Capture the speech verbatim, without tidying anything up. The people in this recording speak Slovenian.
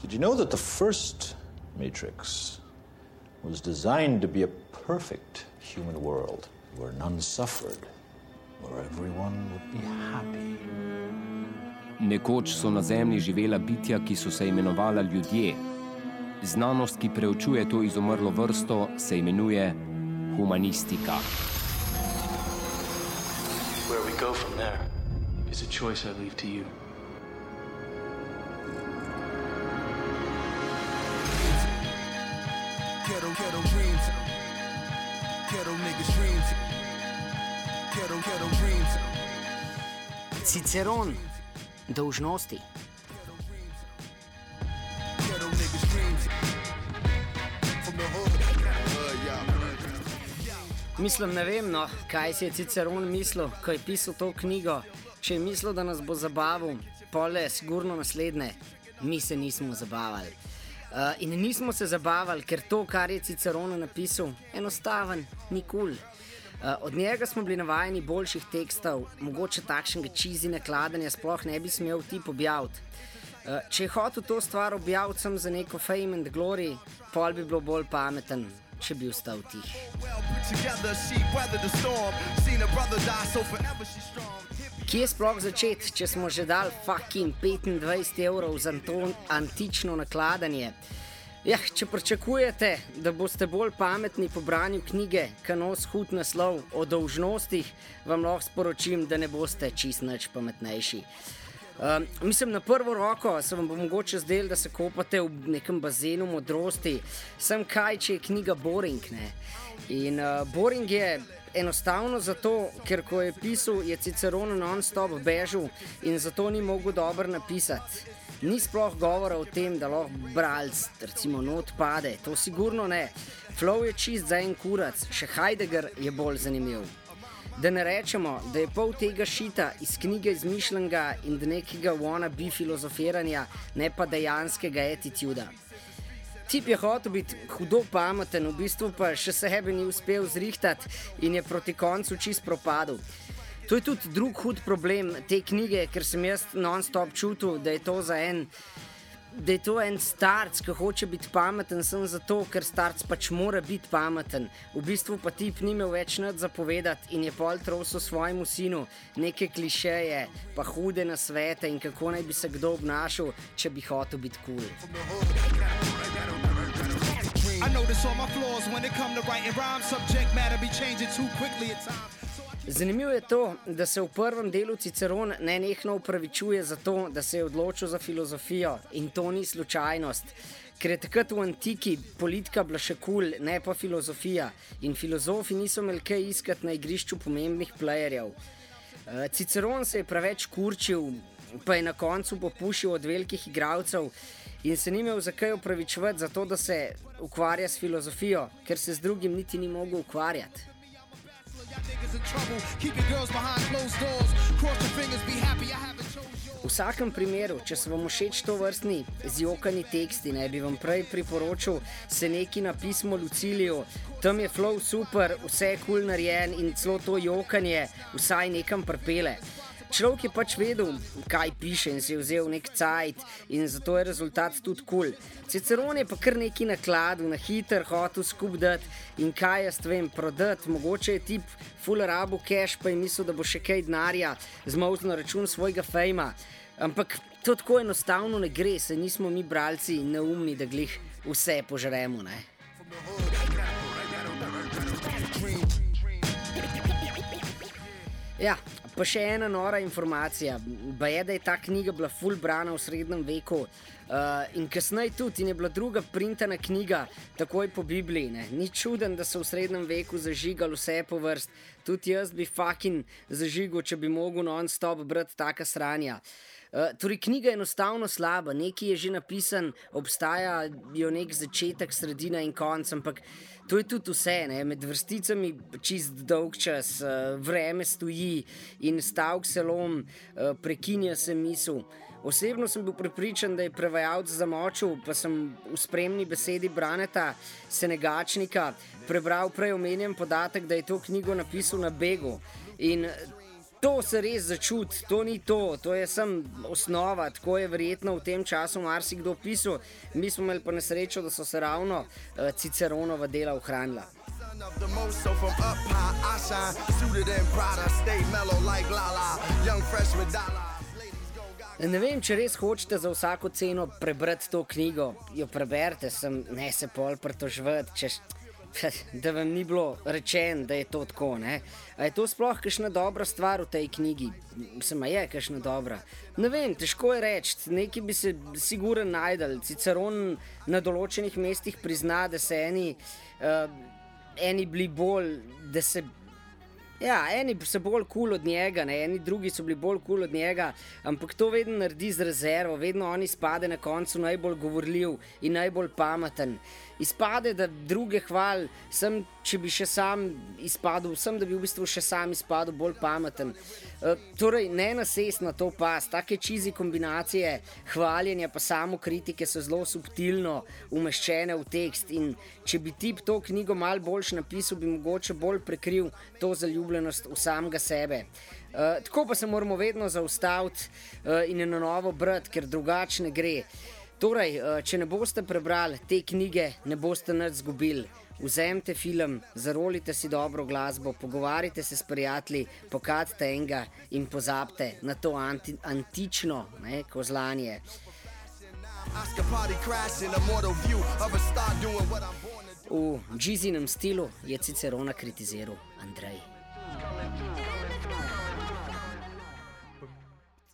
Did you know that the first Matrix was designed to be a perfect human world where none suffered, where everyone would be happy? Nekoč so na Zemlji živela bitja, ki so se imenovala ljudje. Znanost, ki preučuje to izumrlo vrsto, se imenuje humanistika. Where we go from there is a choice I leave to you. Ghetto, ghetto dreams. Ghetto niggas dreams. Ghetto, ghetto dreams. Ciceron, dolžnosti. Ghetto niggas dreams. From the hood. Uh, yeah. Mislim, ne vem, no, kaj si je Ciceron mislil, ko je pisal to knjigo. Če je mislil, da nas bo zabavil, pole sigurno naslednje. Mi se nismo zabavali. Uh, in nismo se zabavali, ker to, kar je Ciceron napisal, enostaven, ni kul. Cool. Uh, od njega smo bili navajeni boljših tekstov, mogoče takšnega cheesy nakladanja sploh ne bi smel tip objaviti. Uh, če je hotel to stvar objaviti sem za neko fame and glory, pol bi bilo bolj pameten, če bi ostal tih. Kje sploh začeti, če smo že dali fucking petindvajset evrov za to antično nakladanje? Ja, če pričakujete, da boste bolj pametni po branju knjige, ki nosi hud naslov o dolžnostih, vam lahko sporočim, da ne boste čist nič pametnejši. Um, mislim, na prvo roko se vam bo mogoče zdelo, da se kopate v nekem bazenu modrosti, sem kaj, če je knjiga boring, ne? In uh, boring je enostavno zato, ker ko je pisal, je Ciceron non-stop bežal in zato ni mogel dobro napisati. Ni sploh govora o tem, da lahko bralc, recimo, not pade, to sigurno ne. Flow je čist za en kurac, še Heidegger je bolj zanimiv. Da ne rečemo, da je pol tega šita iz knjige izmišljenega in da nekega wannabe filozofiranja, ne pa dejanskega attituda. Tip je hotel biti hudo pameten, v bistvu pa še sebe ni uspel zrihtati in je proti koncu čist propadel. To je tudi drug hud problem te knjige, ker sem jaz non-stop čutil, da je to za en, da je to en starc, ki hoče biti pameten, sem zato, ker starc pač mora biti pameten. V bistvu pa tip ni imel več nič zapovedati in je pol trosil svojemu sinu neke klišeje, pa hude nasvete in kako naj bi se kdo obnašal, če bi hotel biti kul. I notice all my flaws when it come to writing rhyme, subject matter be changing too quickly at times. Zanimivo je to, da se v prvem delu Ciceron nenehno upravičuje za to, da se je odločil za filozofijo in to ni slučajnost, ker je takrat v antiki politika bila še kul, ne pa filozofija in filozofi niso imeli kaj iskati na igrišču pomembnih playerjev. Ciceron se je preveč kurčil, pa je na koncu popušil od velikih igralcev in se ni imel za kaj upravičevati za to, da se ukvarja s filozofijo, ker se z drugim niti ni mogel ukvarjati. V vsakem primeru, če se vam všeč to vrstni zjokani teksti, ne bi vam prej priporočil se neki na pismo Luciliju, tam je flow super, vse je cool narejen in celo to jokanje vsaj nekam pripele. Človek je pač vedel, kaj piše in si je vzel nek cajt in zato je rezultat tudi kul. Ciceron je pa kar neki nakladil, na hiter hotel skup dati in kaj jaz vem, prodati. Mogoče je tip full rabu cash, pa je mislil, da bo še kaj denarja zmolzil na račun svojega fejma. Ampak to tako enostavno ne gre, se nismo mi bralci neumni, da glih vse požremo, ne? Ja, pa še ena nora informacija. Ba je, da je ta knjiga bila ful brana v srednjem veku uh, in kasneje tudi in je bila druga printana knjiga takoj po Bibliji. Ne? Ni čuden, da so v srednjem veku zažigali vse po vrst. Tudi jaz bi fucking zažigal, če bi mogel non-stop brati taka sranja. Uh, torej, knjiga je enostavno slaba, nekaj je že napisan, obstajajo nek začetek, sredina in konc, ampak to je tudi vse, ne? Med vrsticami čist dolg čas, uh, vreme stoji in stavek se lom, uh, prekinja se misel. Osebno sem bil prepričan, da je prevajalec zamočil, pa sem v spremni besedi Braneta Senegačnika prebral prej omenjen podatek, da je to knjigo napisal na begu. In To se res začuti, to ni to, to je sem osnova, tako je verjetno v tem času marsikdo pisal. Mi smo imeli pa nesrečo, da so se ravno uh, Ciceronova dela ohranila. Ne vem, če res hočete za vsako ceno prebrati to knjigo, jo preberite, sem ne se pol pritoževati, če da vam ni bilo rečeno, da je to tako, ne? A je to sploh kakšna dobra stvar v tej knjigi? Mislim, a je kakšna dobra? Ne vem, težko je reči, nekaj bi se sigurno najdel. Ciceron na določenih mestih prizna, da se eni, uh, eni bili bolj, da se Ja, eni so bolj kul od njega, ne? Eni drugi so bili bolj kul od njega, ampak to vedno naredi z rezervo, vedno on izpade na koncu najbolj govorljiv in najbolj pameten. Izpade, da druge hval, sem, če bi še sam izpadel, sem, da bi v bistvu še sam izpadel bolj pameten. E, torej, ne nasest na to pas, take čizi kombinacije hvaljenja pa samo kritike so zelo subtilno umeščene v tekst in če bi tip to knjigo malo boljš napisal, bi mogoče bolj prekril to zaljubljenost v samega sebe. Uh, tako pa se moramo vedno zaustaviti uh, in je na novo brati, ker drugače ne gre. Torej, uh, če ne boste prebrali te knjige, ne boste nič zgubili. Vzemite film, zarolite si dobro glasbo, pogovarjite se s prijatelji, pokadite enega in pozabite na to anti, antično ne, kozlanje. V Jeezinem stilu je Cicerona kritiziral Andrej.